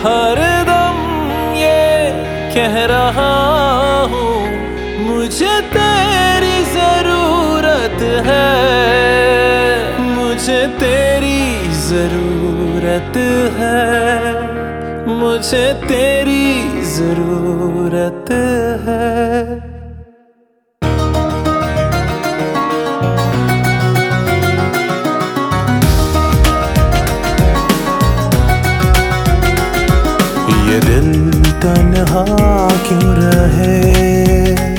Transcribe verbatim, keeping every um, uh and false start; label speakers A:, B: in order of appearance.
A: हर दम ये कह रहा हूँ मुझे तेरी जरूरत है, मुझे तेरी जरूरत है, मुझे तेरी जरूरत है। ये दिल तन्हा क्यों रहे,